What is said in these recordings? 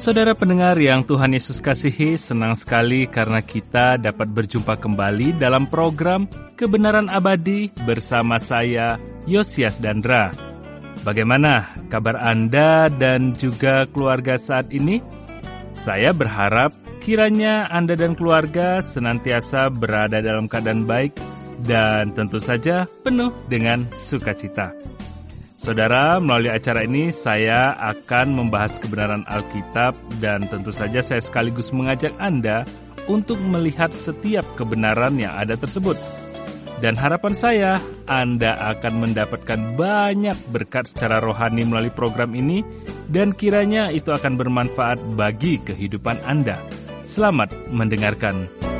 Saudara pendengar yang Tuhan Yesus kasihi, senang sekali karena kita dapat berjumpa kembali dalam program Kebenaran Abadi bersama saya, Yosias Dandra. Bagaimana kabar Anda dan juga keluarga saat ini? Saya berharap kiranya Anda dan keluarga senantiasa berada dalam keadaan baik dan tentu saja penuh dengan sukacita. Saudara, melalui acara ini saya akan membahas kebenaran Alkitab dan tentu saja saya sekaligus mengajak Anda untuk melihat setiap kebenaran yang ada tersebut. Dan harapan saya, Anda akan mendapatkan banyak berkat secara rohani melalui program ini dan kiranya itu akan bermanfaat bagi kehidupan Anda. Selamat mendengarkan.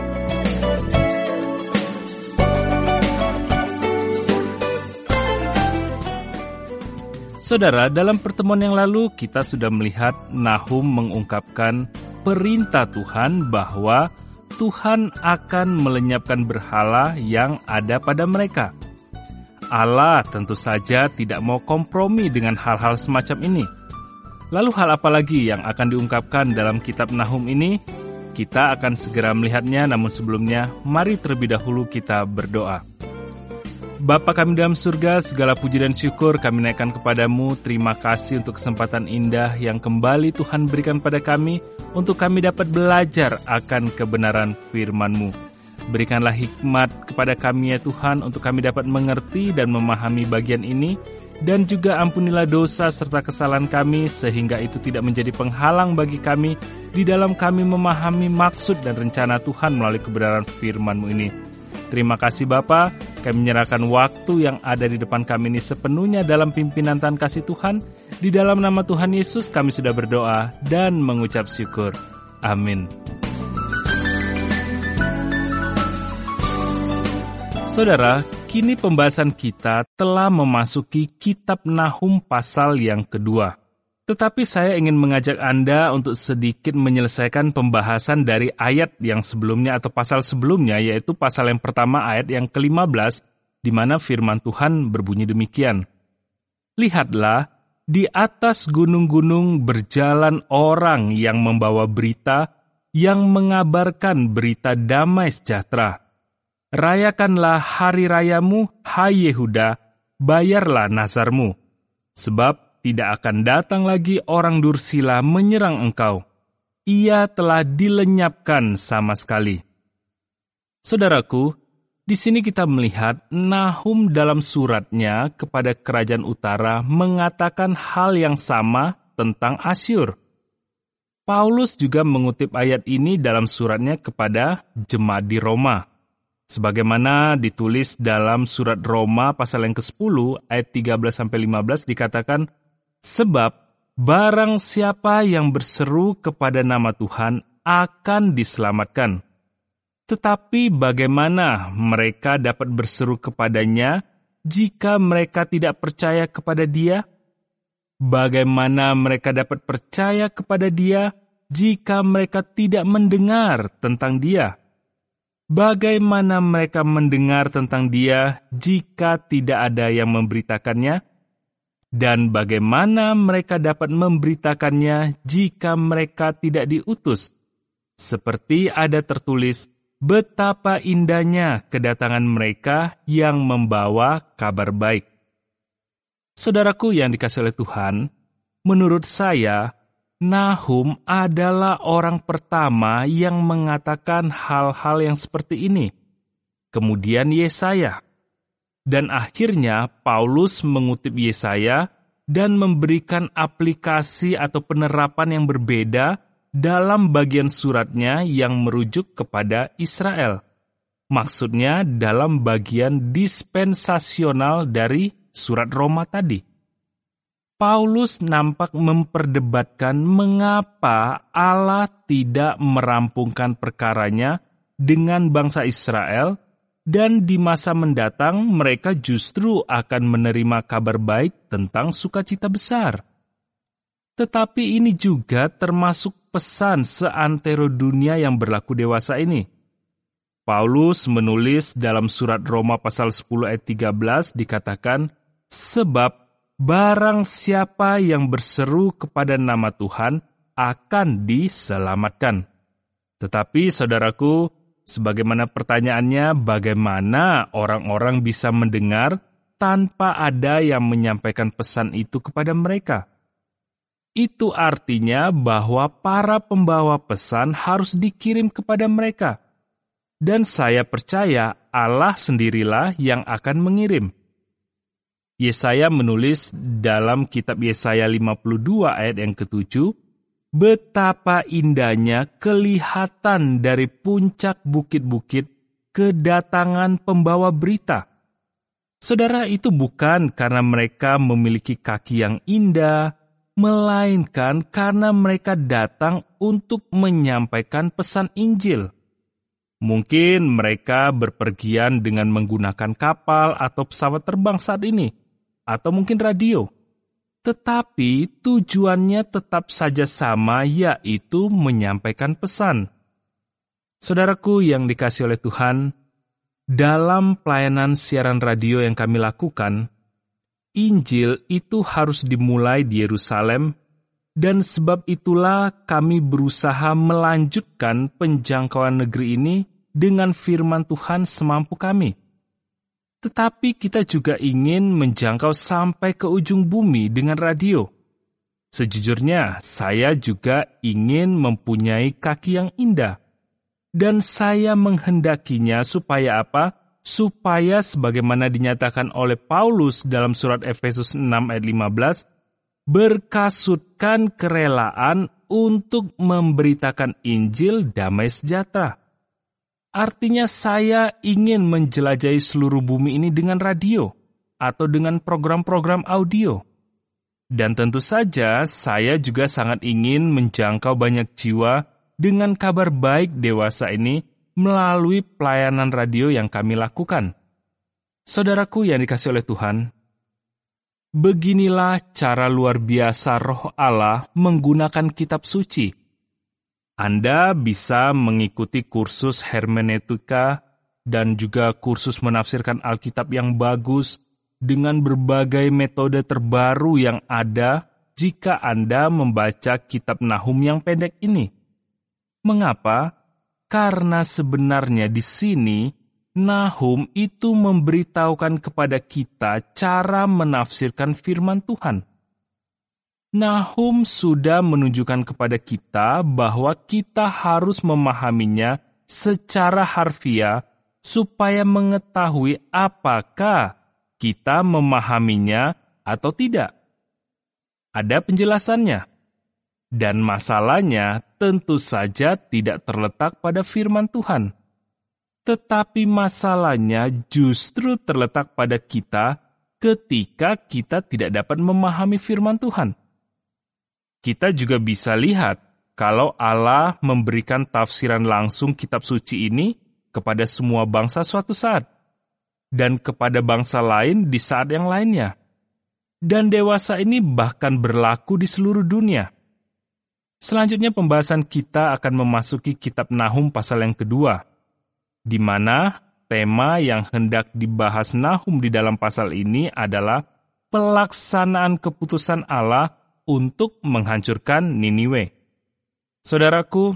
Saudara, dalam pertemuan yang lalu kita sudah melihat Nahum mengungkapkan perintah Tuhan bahwa Tuhan akan melenyapkan berhala yang ada pada mereka. Allah tentu saja tidak mau kompromi dengan hal-hal semacam ini. Lalu hal apa lagi yang akan diungkapkan dalam kitab Nahum ini? Kita akan segera melihatnya, namun sebelumnya mari terlebih dahulu kita berdoa. Bapa kami dalam surga, segala puji dan syukur kami naikkan kepadamu. Terima kasih untuk kesempatan indah yang kembali Tuhan berikan pada kami untuk kami dapat belajar akan kebenaran firman-Mu. Berikanlah hikmat kepada kami ya Tuhan untuk kami dapat mengerti dan memahami bagian ini, dan juga ampunilah dosa serta kesalahan kami sehingga itu tidak menjadi penghalang bagi kami di dalam kami memahami maksud dan rencana Tuhan melalui kebenaran firman-Mu ini. Terima kasih Bapa, kami menyerahkan waktu yang ada di depan kami ini sepenuhnya dalam pimpinan Tuhan kasih Tuhan. Di dalam nama Tuhan Yesus kami sudah berdoa dan mengucap syukur. Amin. Saudara, kini pembahasan kita telah memasuki kitab Nahum pasal yang kedua. Tetapi saya ingin mengajak Anda untuk sedikit menyelesaikan pembahasan dari ayat yang sebelumnya atau pasal sebelumnya, yaitu pasal yang pertama ayat yang ke-15, di mana firman Tuhan berbunyi demikian. Lihatlah, di atas gunung-gunung berjalan orang yang membawa berita, yang mengabarkan berita damai sejahtera. Rayakanlah hari rayamu, hai Yehuda, bayarlah nazarmu, sebab tidak akan datang lagi orang dursila menyerang engkau. Ia telah dilenyapkan sama sekali. Saudaraku, di sini kita melihat Nahum dalam suratnya kepada kerajaan utara mengatakan hal yang sama tentang Asyur. Paulus juga mengutip ayat ini dalam suratnya kepada jemaat di Roma. Sebagaimana ditulis dalam surat Roma pasal yang ke-10 ayat 13-15 dikatakan, sebab barang siapa yang berseru kepada nama Tuhan akan diselamatkan. Tetapi bagaimana mereka dapat berseru kepadanya jika mereka tidak percaya kepada Dia? Bagaimana mereka dapat percaya kepada Dia jika mereka tidak mendengar tentang Dia? Bagaimana mereka mendengar tentang Dia jika tidak ada yang memberitakannya? Dan bagaimana mereka dapat memberitakannya jika mereka tidak diutus? Seperti ada tertulis, betapa indahnya kedatangan mereka yang membawa kabar baik. Saudaraku yang dikasihi oleh Tuhan, menurut saya, Nahum adalah orang pertama yang mengatakan hal-hal yang seperti ini. Kemudian Yesaya. Dan akhirnya Paulus mengutip Yesaya dan memberikan aplikasi atau penerapan yang berbeda dalam bagian suratnya yang merujuk kepada Israel. Maksudnya dalam bagian dispensasional dari surat Roma tadi. Paulus nampak memperdebatkan mengapa Allah tidak merampungkan perkaranya dengan bangsa Israel, dan di masa mendatang mereka justru akan menerima kabar baik tentang sukacita besar. Tetapi ini juga termasuk pesan seantero dunia yang berlaku dewasa ini. Paulus menulis dalam surat Roma pasal 10 ayat 13 dikatakan, sebab barang siapa yang berseru kepada nama Tuhan akan diselamatkan. Tetapi saudaraku, sebagaimana pertanyaannya, bagaimana orang-orang bisa mendengar tanpa ada yang menyampaikan pesan itu kepada mereka? Itu artinya bahwa para pembawa pesan harus dikirim kepada mereka. Dan saya percaya Allah sendirilah yang akan mengirim. Yesaya menulis dalam kitab Yesaya 52 ayat yang ke-7, betapa indahnya kelihatan dari puncak bukit-bukit kedatangan pembawa berita. Saudara, itu bukan karena mereka memiliki kaki yang indah, melainkan karena mereka datang untuk menyampaikan pesan Injil. Mungkin mereka berpergian dengan menggunakan kapal atau pesawat terbang saat ini, atau mungkin radio. Tetapi tujuannya tetap saja sama, yaitu menyampaikan pesan. Saudaraku yang dikasihi oleh Tuhan, dalam pelayanan siaran radio yang kami lakukan, Injil itu harus dimulai di Yerusalem, dan sebab itulah kami berusaha melanjutkan penjangkauan negeri ini dengan firman Tuhan semampu kami. Tetapi kita juga ingin menjangkau sampai ke ujung bumi dengan radio. Sejujurnya, saya juga ingin mempunyai kaki yang indah. Dan saya menghendakinya supaya apa? Supaya sebagaimana dinyatakan oleh Paulus dalam surat Efesus 6 ayat 15, berkasutkan kerelaan untuk memberitakan Injil damai sejahtera. Artinya saya ingin menjelajahi seluruh bumi ini dengan radio atau dengan program-program audio. Dan tentu saja saya juga sangat ingin menjangkau banyak jiwa dengan kabar baik dewasa ini melalui pelayanan radio yang kami lakukan. Saudaraku yang dikasihi oleh Tuhan, beginilah cara luar biasa Roh Allah menggunakan kitab suci. Anda bisa mengikuti kursus hermeneutika dan juga kursus menafsirkan Alkitab yang bagus dengan berbagai metode terbaru yang ada jika Anda membaca kitab Nahum yang pendek ini. Mengapa? Karena sebenarnya di sini Nahum itu memberitahukan kepada kita cara menafsirkan firman Tuhan. Nahum sudah menunjukkan kepada kita bahwa kita harus memahaminya secara harfiah supaya mengetahui apakah kita memahaminya atau tidak. Ada penjelasannya. Dan masalahnya tentu saja tidak terletak pada firman Tuhan. Tetapi masalahnya justru terletak pada kita ketika kita tidak dapat memahami firman Tuhan. Kita juga bisa lihat kalau Allah memberikan tafsiran langsung kitab suci ini kepada semua bangsa suatu saat, dan kepada bangsa lain di saat yang lainnya. Dan dewasa ini bahkan berlaku di seluruh dunia. Selanjutnya pembahasan kita akan memasuki kitab Nahum pasal yang kedua, di mana tema yang hendak dibahas Nahum di dalam pasal ini adalah pelaksanaan keputusan Allah untuk menghancurkan Niniwe. Saudaraku,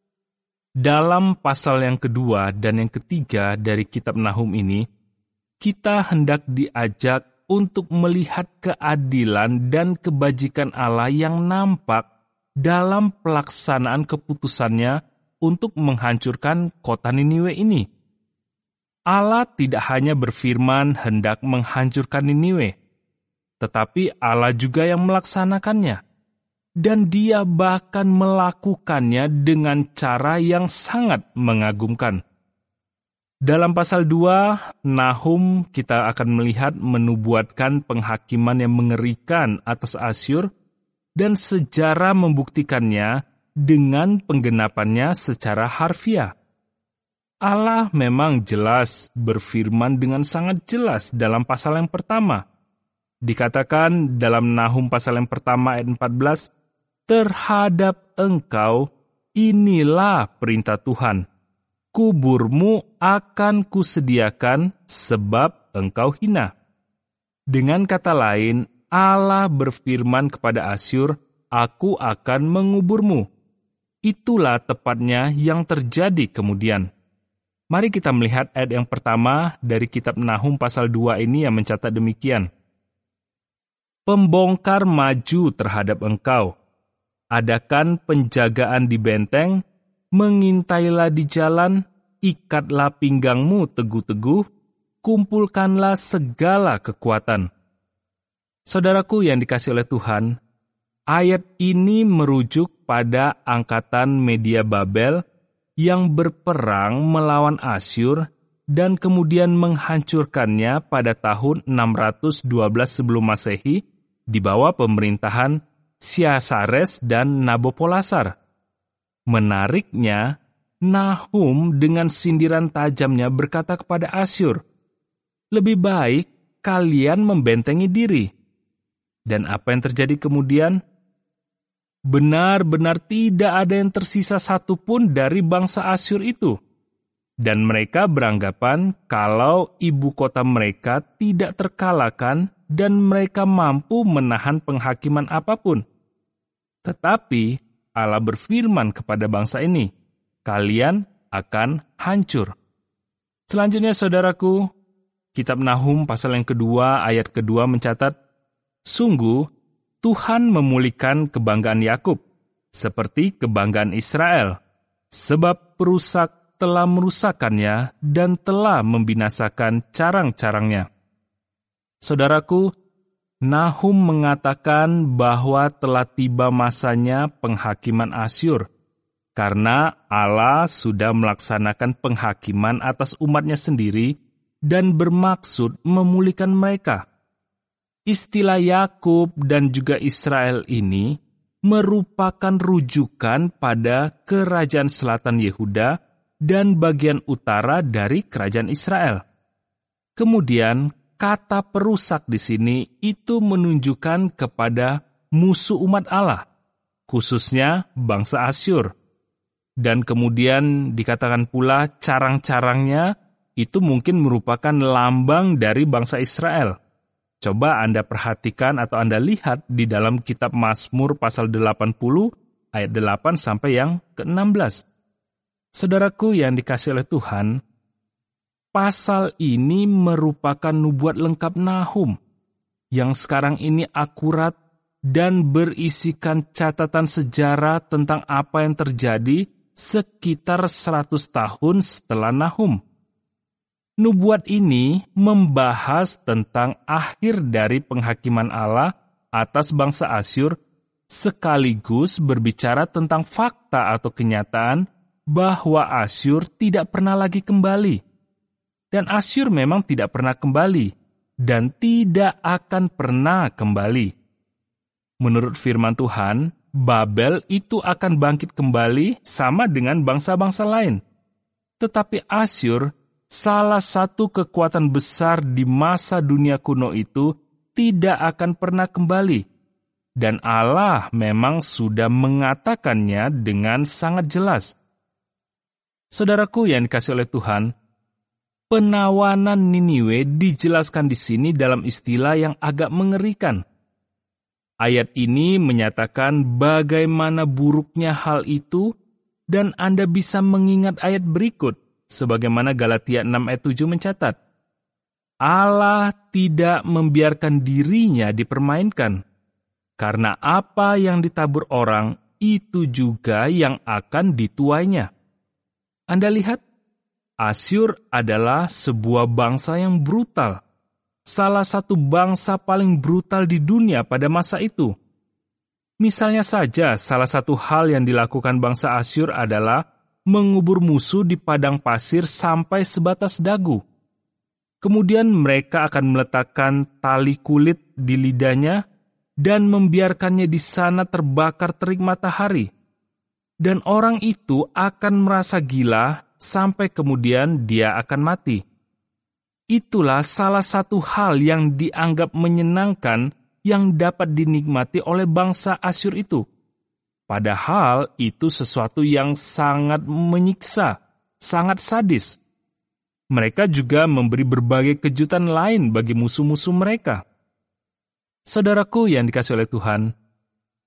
dalam pasal yang kedua dan yang ketiga dari kitab Nahum ini, kita hendak diajak untuk melihat keadilan dan kebajikan Allah yang nampak dalam pelaksanaan keputusannya untuk menghancurkan kota Niniwe ini. Allah tidak hanya berfirman hendak menghancurkan Niniwe, tetapi Allah juga yang melaksanakannya. Dan Dia bahkan melakukannya dengan cara yang sangat mengagumkan. Dalam pasal 2, Nahum kita akan melihat menubuatkan penghakiman yang mengerikan atas Asyur dan sejarah membuktikannya dengan penggenapannya secara harfiah. Allah memang jelas berfirman dengan sangat jelas dalam pasal yang pertama. Dikatakan dalam Nahum pasal yang pertama ayat 14, terhadap engkau inilah perintah Tuhan. Kuburmu akan kusediakan sebab engkau hina. Dengan kata lain, Allah berfirman kepada Asyur aku akan menguburmu. Itulah tepatnya yang terjadi kemudian. Mari kita melihat ayat yang pertama dari kitab Nahum pasal 2 ini yang mencatat demikian. Pembongkar maju terhadap engkau. Adakan penjagaan di benteng, mengintailah di jalan, ikatlah pinggangmu teguh-teguh, kumpulkanlah segala kekuatan. Saudaraku yang dikasihi oleh Tuhan, ayat ini merujuk pada angkatan media Babel yang berperang melawan Asyur dan kemudian menghancurkannya pada tahun 612 sebelum Masehi di bawah pemerintahan Siasares dan Nabopolasar. Menariknya, Nahum dengan sindiran tajamnya berkata kepada Asyur, "Lebih baik kalian membentengi diri." Dan apa yang terjadi kemudian? Benar-benar tidak ada yang tersisa satupun dari bangsa Asyur itu. Dan mereka beranggapan kalau ibu kota mereka tidak terkalahkan dan mereka mampu menahan penghakiman apapun. Tetapi Allah berfirman kepada bangsa ini, "Kalian akan hancur." Selanjutnya saudaraku, kitab Nahum pasal yang kedua ayat kedua mencatat, "Sungguh Tuhan memulihkan kebanggaan Yakub, seperti kebanggaan Israel, sebab perusak telah merusakkannya dan telah membinasakan carang-carangnya." Saudaraku, Nahum mengatakan bahwa telah tiba masanya penghakiman Asyur, karena Allah sudah melaksanakan penghakiman atas umatnya sendiri dan bermaksud memulihkan mereka. Istilah Yakub dan juga Israel ini merupakan rujukan pada kerajaan selatan Yehuda dan bagian utara dari kerajaan Israel. Kemudian, kata perusak di sini itu menunjukkan kepada musuh umat Allah, khususnya bangsa Asyur. Dan kemudian dikatakan pula carang-carangnya itu mungkin merupakan lambang dari bangsa Israel. Coba Anda perhatikan atau Anda lihat di dalam kitab Mazmur pasal 80 ayat 8 sampai yang ke-16. Saudaraku yang dikasihi oleh Tuhan, pasal ini merupakan nubuat lengkap Nahum yang sekarang ini akurat dan berisikan catatan sejarah tentang apa yang terjadi sekitar 100 tahun setelah Nahum. Nubuat ini membahas tentang akhir dari penghakiman Allah atas bangsa Asyur, sekaligus berbicara tentang fakta atau kenyataan bahwa Asyur tidak pernah lagi kembali. Dan Asyur memang tidak pernah kembali, dan tidak akan pernah kembali. Menurut firman Tuhan, Babel itu akan bangkit kembali sama dengan bangsa-bangsa lain. Tetapi Asyur, salah satu kekuatan besar di masa dunia kuno itu, tidak akan pernah kembali. Dan Allah memang sudah mengatakannya dengan sangat jelas. Saudaraku yang dikasihi oleh Tuhan, penawanan Niniwe dijelaskan di sini dalam istilah yang agak mengerikan. Ayat ini menyatakan bagaimana buruknya hal itu, dan Anda bisa mengingat ayat berikut, sebagaimana Galatia 6 ayat 7 mencatat. Allah tidak membiarkan dirinya dipermainkan, karena apa yang ditabur orang, itu juga yang akan dituainya. Anda lihat, Asyur adalah sebuah bangsa yang brutal, salah satu bangsa paling brutal di dunia pada masa itu. Misalnya saja, salah satu hal yang dilakukan bangsa Asyur adalah mengubur musuh di padang pasir sampai sebatas dagu. Kemudian mereka akan meletakkan tali kulit di lidahnya dan membiarkannya di sana terbakar terik matahari. Dan orang itu akan merasa gila sampai kemudian dia akan mati. Itulah salah satu hal yang dianggap menyenangkan yang dapat dinikmati oleh bangsa Asyur itu. Padahal itu sesuatu yang sangat menyiksa, sangat sadis. Mereka juga memberi berbagai kejutan lain bagi musuh-musuh mereka. Saudaraku yang dikasihi oleh Tuhan,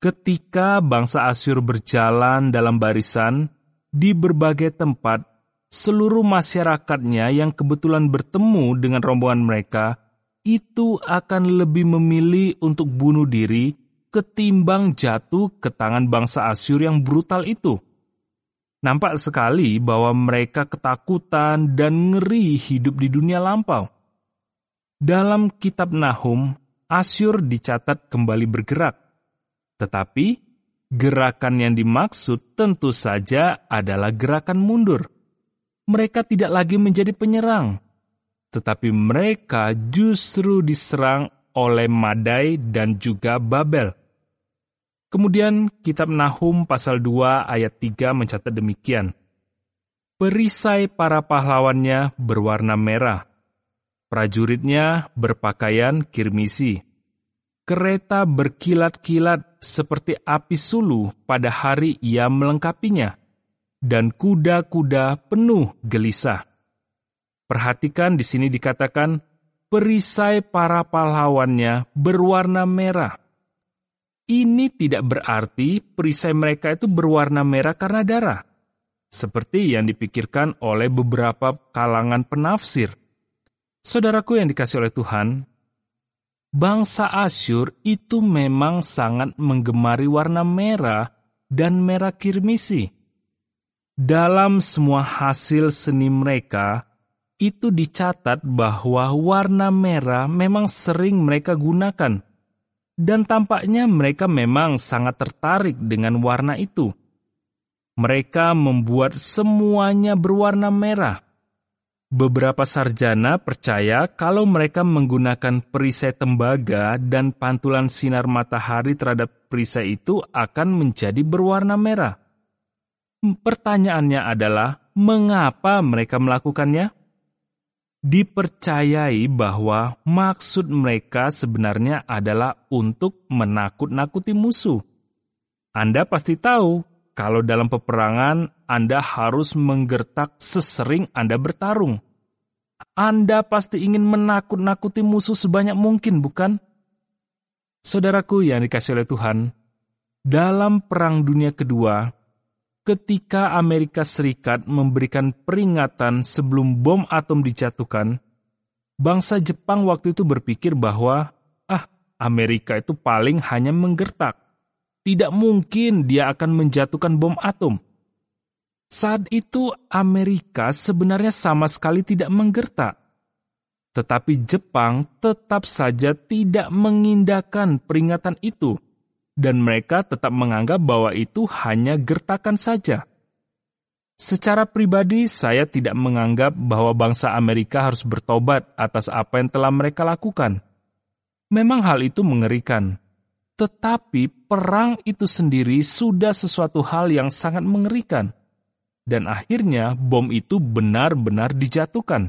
Ketika bangsa Asyur berjalan dalam barisan di berbagai tempat, seluruh masyarakatnya yang kebetulan bertemu dengan rombongan mereka itu akan lebih memilih untuk bunuh diri ketimbang jatuh ke tangan bangsa Asyur yang brutal itu. Nampak sekali bahwa mereka ketakutan dan ngeri hidup di dunia lampau. Dalam kitab Nahum, Asyur dicatat kembali bergerak. Tetapi, gerakan yang dimaksud tentu saja adalah gerakan mundur. Mereka tidak lagi menjadi penyerang, tetapi mereka justru diserang oleh Madai dan juga Babel. Kemudian kitab Nahum pasal 2 ayat 3 mencatat demikian. Perisai para pahlawannya berwarna merah. Prajuritnya berpakaian kirmisi. Kereta berkilat-kilat seperti api sulu pada hari ia melengkapinya. Dan kuda-kuda penuh gelisah. Perhatikan di sini dikatakan, perisai para pahlawannya berwarna merah. Ini tidak berarti perisai mereka itu berwarna merah karena darah, seperti yang dipikirkan oleh beberapa kalangan penafsir. Saudaraku yang dikasihi oleh Tuhan, bangsa Asyur itu memang sangat menggemari warna merah dan merah kirmisi. Dalam semua hasil seni mereka, itu dicatat bahwa warna merah memang sering mereka gunakan. Dan tampaknya mereka memang sangat tertarik dengan warna itu. Mereka membuat semuanya berwarna merah. Beberapa sarjana percaya kalau mereka menggunakan perisai tembaga dan pantulan sinar matahari terhadap perisai itu akan menjadi berwarna merah. Pertanyaannya adalah, mengapa mereka melakukannya? Dipercayai bahwa maksud mereka sebenarnya adalah untuk menakut-nakuti musuh. Anda pasti tahu kalau dalam peperangan Anda harus menggertak sesering Anda bertarung. Anda pasti ingin menakut-nakuti musuh sebanyak mungkin, bukan? Saudaraku yang dikasihi oleh Tuhan, dalam Perang Dunia Kedua, ketika Amerika Serikat memberikan peringatan sebelum bom atom dijatuhkan, bangsa Jepang waktu itu berpikir bahwa, Amerika itu paling hanya menggertak. Tidak mungkin dia akan menjatuhkan bom atom. Saat itu Amerika sebenarnya sama sekali tidak menggertak. Tetapi Jepang tetap saja tidak mengindahkan peringatan itu. Dan mereka tetap menganggap bahwa itu hanya gertakan saja. Secara pribadi, saya tidak menganggap bahwa bangsa Amerika harus bertobat atas apa yang telah mereka lakukan. Memang hal itu mengerikan. Tetapi perang itu sendiri sudah sesuatu hal yang sangat mengerikan. Dan akhirnya bom itu benar-benar dijatuhkan.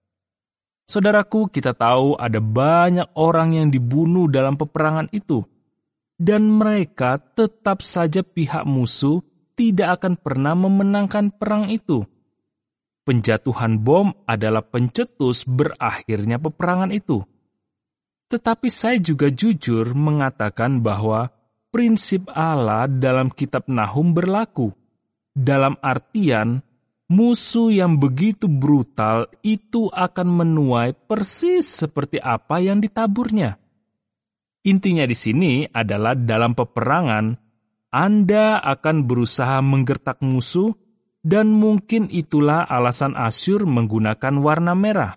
Saudaraku, kita tahu ada banyak orang yang dibunuh dalam peperangan itu. Dan mereka tetap saja pihak musuh tidak akan pernah memenangkan perang itu. Penjatuhan bom adalah pencetus berakhirnya peperangan itu. Tetapi saya juga jujur mengatakan bahwa prinsip Allah dalam kitab Nahum berlaku. Dalam artian, musuh yang begitu brutal itu akan menuai persis seperti apa yang ditaburnya. Intinya di sini adalah dalam peperangan, Anda akan berusaha menggertak musuh dan mungkin itulah alasan Asyur menggunakan warna merah.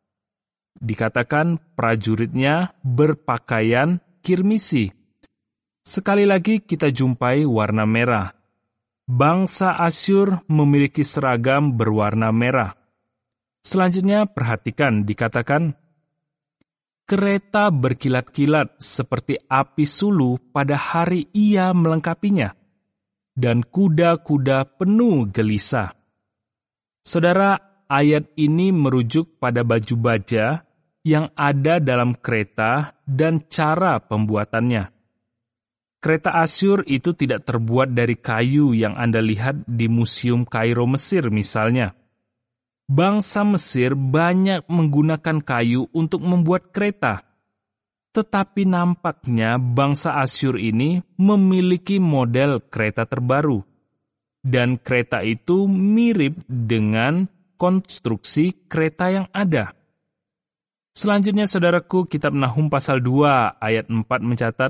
Dikatakan prajuritnya berpakaian kirmisi. Sekali lagi kita jumpai warna merah. Bangsa Asyur memiliki seragam berwarna merah. Selanjutnya perhatikan dikatakan, kereta berkilat-kilat seperti api sulu pada hari ia melengkapinya, dan kuda-kuda penuh gelisah. Saudara, ayat ini merujuk pada baju baja yang ada dalam kereta dan cara pembuatannya. Kereta Asyur itu tidak terbuat dari kayu yang Anda lihat di Museum Kairo Mesir misalnya. Bangsa Mesir banyak menggunakan kayu untuk membuat kereta. Tetapi nampaknya bangsa Asyur ini memiliki model kereta terbaru. Dan kereta itu mirip dengan konstruksi kereta yang ada. Selanjutnya, saudaraku, kitab Nahum pasal 2 ayat 4 mencatat,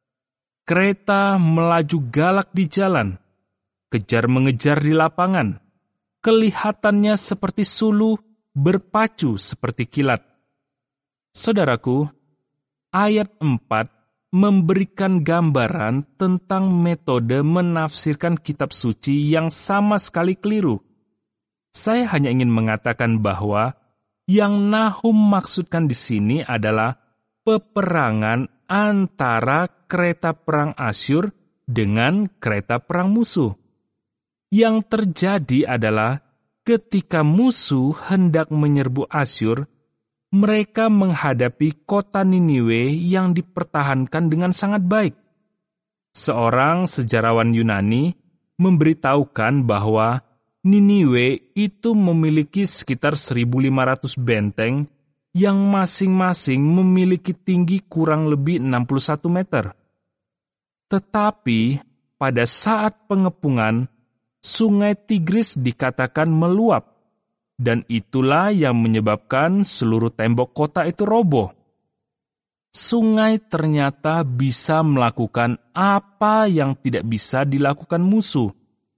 kereta melaju galak di jalan, kejar mengejar di lapangan, kelihatannya seperti suluh, berpacu seperti kilat. Saudaraku, ayat 4 memberikan gambaran tentang metode menafsirkan kitab suci yang sama sekali keliru. Saya hanya ingin mengatakan bahwa yang Nahum maksudkan di sini adalah peperangan antara kereta perang Asyur dengan kereta perang musuh. Yang terjadi adalah ketika musuh hendak menyerbu Asyur, mereka menghadapi kota Niniwe yang dipertahankan dengan sangat baik. Seorang sejarawan Yunani memberitahukan bahwa Niniwe itu memiliki sekitar 1.500 benteng yang masing-masing memiliki tinggi kurang lebih 61 meter. Tetapi pada saat pengepungan, sungai Tigris dikatakan meluap, dan itulah yang menyebabkan seluruh tembok kota itu roboh. Sungai ternyata bisa melakukan apa yang tidak bisa dilakukan musuh.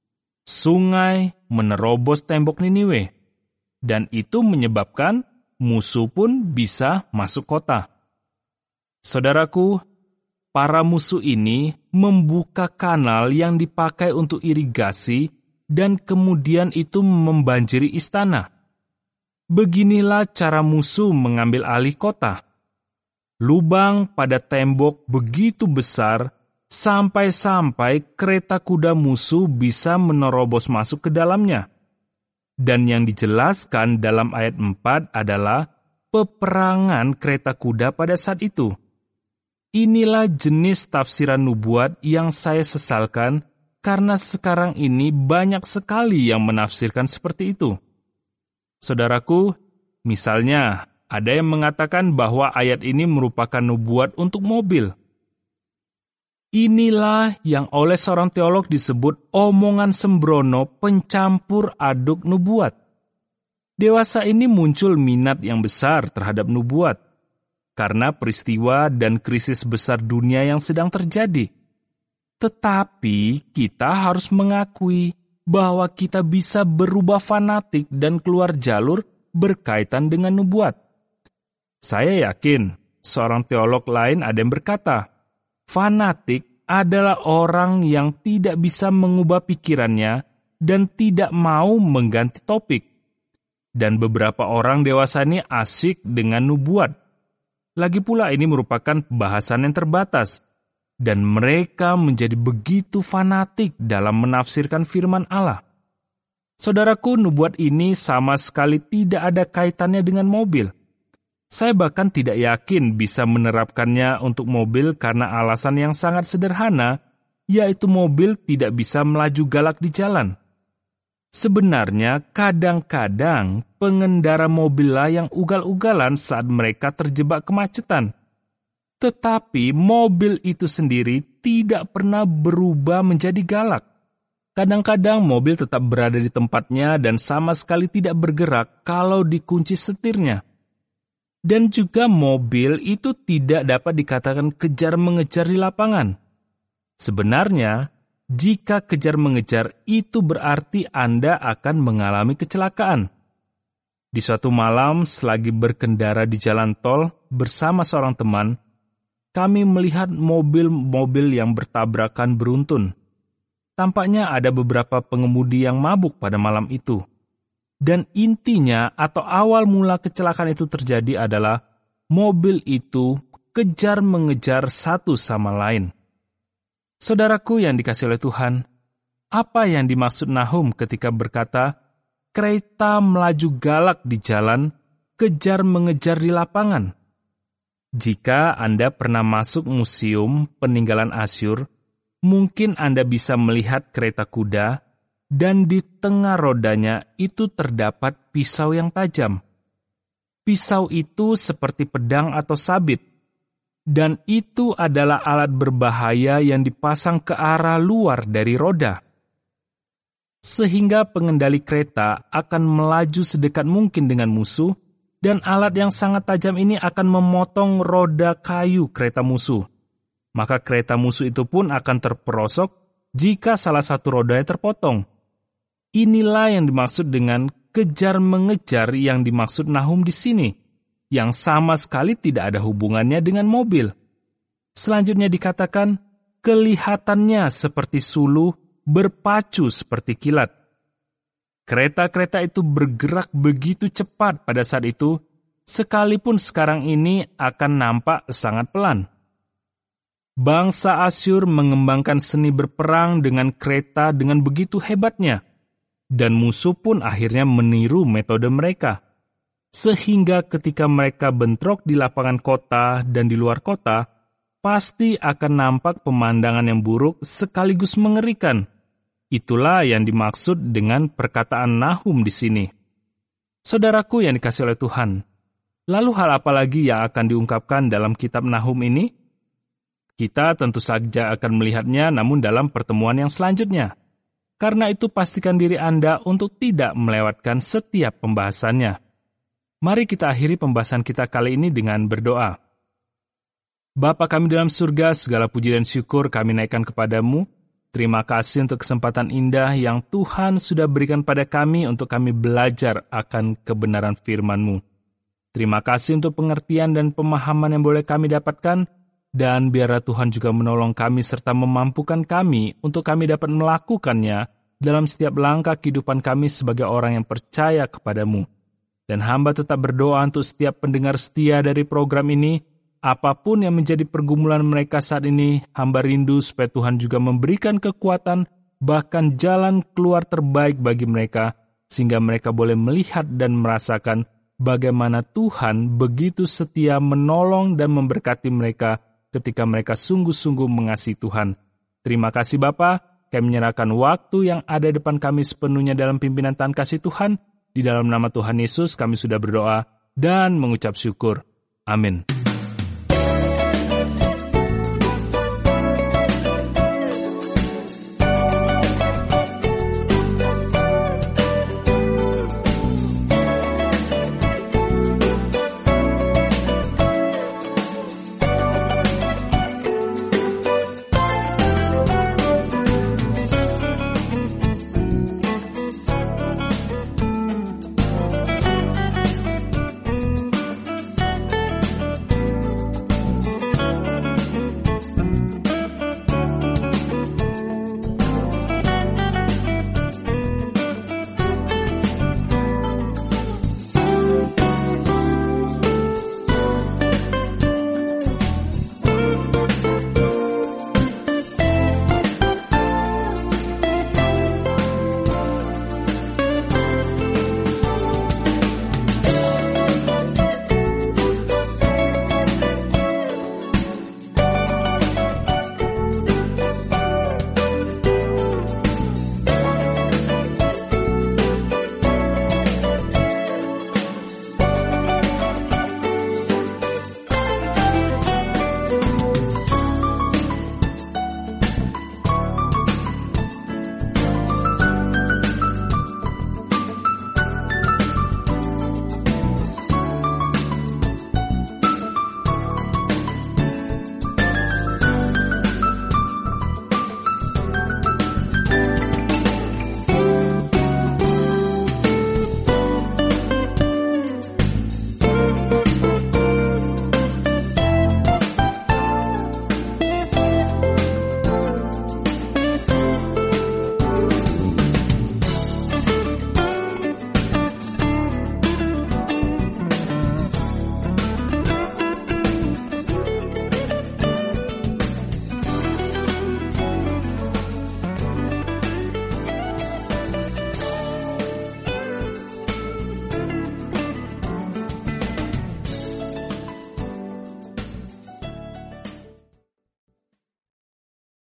Sungai menerobos tembok Niniwe, dan itu menyebabkan musuh pun bisa masuk kota. Saudaraku, para musuh ini membuka kanal yang dipakai untuk irigasi dan kemudian itu membanjiri istana. Beginilah cara musuh mengambil alih kota. Lubang pada tembok begitu besar sampai-sampai kereta kuda musuh bisa menerobos masuk ke dalamnya. Dan yang dijelaskan dalam ayat 4 adalah peperangan kereta kuda pada saat itu. Inilah jenis tafsiran nubuat yang saya sesalkan karena sekarang ini banyak sekali yang menafsirkan seperti itu. Saudaraku, misalnya ada yang mengatakan bahwa ayat ini merupakan nubuat untuk mobil. Inilah yang oleh seorang teolog disebut omongan sembrono pencampur aduk nubuat. Dewasa ini muncul minat yang besar terhadap nubuat, karena peristiwa dan krisis besar dunia yang sedang terjadi. Tetapi kita harus mengakui bahwa kita bisa berubah fanatik dan keluar jalur berkaitan dengan nubuat. Saya yakin seorang teolog lain ada yang berkata, fanatik adalah orang yang tidak bisa mengubah pikirannya dan tidak mau mengganti topik. Dan beberapa orang dewasa ini asyik dengan nubuat. Lagi pula ini merupakan bahasan yang terbatas. Dan mereka menjadi begitu fanatik dalam menafsirkan firman Allah. Saudaraku, nubuat ini sama sekali tidak ada kaitannya dengan mobil. Saya bahkan tidak yakin bisa menerapkannya untuk mobil karena alasan yang sangat sederhana, yaitu mobil tidak bisa melaju galak di jalan. Sebenarnya, kadang-kadang pengendara mobillah yang ugal-ugalan saat mereka terjebak kemacetan. Tetapi mobil itu sendiri tidak pernah berubah menjadi galak. Kadang-kadang mobil tetap berada di tempatnya dan sama sekali tidak bergerak kalau dikunci setirnya. Dan juga mobil itu tidak dapat dikatakan kejar-mengejar di lapangan. Sebenarnya, jika kejar-mengejar itu berarti Anda akan mengalami kecelakaan. Di suatu malam, selagi berkendara di jalan tol bersama seorang teman, kami melihat mobil-mobil yang bertabrakan beruntun. Tampaknya ada beberapa pengemudi yang mabuk pada malam itu. Dan intinya atau awal mula kecelakaan itu terjadi adalah mobil itu kejar-mengejar satu sama lain. Saudaraku yang dikasihi oleh Tuhan, apa yang dimaksud Nahum ketika berkata, kereta melaju galak di jalan, kejar-mengejar di lapangan? Jika Anda pernah masuk museum peninggalan Asyur, mungkin Anda bisa melihat kereta kuda, dan di tengah rodanya itu terdapat pisau yang tajam. Pisau itu seperti pedang atau sabit, dan itu adalah alat berbahaya yang dipasang ke arah luar dari roda. Sehingga pengendali kereta akan melaju sedekat mungkin dengan musuh, dan alat yang sangat tajam ini akan memotong roda kayu kereta musuh. Maka kereta musuh itu pun akan terperosok jika salah satu rodanya terpotong. Inilah yang dimaksud dengan kejar-mengejar yang dimaksud Nahum di sini, yang sama sekali tidak ada hubungannya dengan mobil. Selanjutnya dikatakan, kelihatannya seperti suluh, berpacu seperti kilat. Kereta-kereta itu bergerak begitu cepat pada saat itu, sekalipun sekarang ini akan nampak sangat pelan. Bangsa Asyur mengembangkan seni berperang dengan kereta dengan begitu hebatnya, dan musuh pun akhirnya meniru metode mereka. Sehingga ketika mereka bentrok di lapangan kota dan di luar kota, pasti akan nampak pemandangan yang buruk sekaligus mengerikan. Itulah yang dimaksud dengan perkataan Nahum di sini. Saudaraku yang dikasihi oleh Tuhan, lalu hal apa lagi yang akan diungkapkan dalam kitab Nahum ini? Kita tentu saja akan melihatnya namun dalam pertemuan yang selanjutnya. Karena itu pastikan diri Anda untuk tidak melewatkan setiap pembahasannya. Mari kita akhiri pembahasan kita kali ini dengan berdoa. Bapa kami dalam surga, segala puji dan syukur kami naikkan kepadamu. Terima kasih untuk kesempatan indah yang Tuhan sudah berikan pada kami untuk kami belajar akan kebenaran firman-Mu. Terima kasih untuk pengertian dan pemahaman yang boleh kami dapatkan, dan biarlah Tuhan juga menolong kami serta memampukan kami untuk kami dapat melakukannya dalam setiap langkah kehidupan kami sebagai orang yang percaya kepadamu. Dan hamba tetap berdoa untuk setiap pendengar setia dari program ini, apapun yang menjadi pergumulan mereka saat ini, hamba rindu supaya Tuhan juga memberikan kekuatan, bahkan jalan keluar terbaik bagi mereka, sehingga mereka boleh melihat dan merasakan bagaimana Tuhan begitu setia menolong dan memberkati mereka ketika mereka sungguh-sungguh mengasihi Tuhan. Terima kasih Bapa, kami menyerahkan waktu yang ada depan kami sepenuhnya dalam pimpinan tangan kasih Tuhan. Di dalam nama Tuhan Yesus kami sudah berdoa dan mengucap syukur. Amin.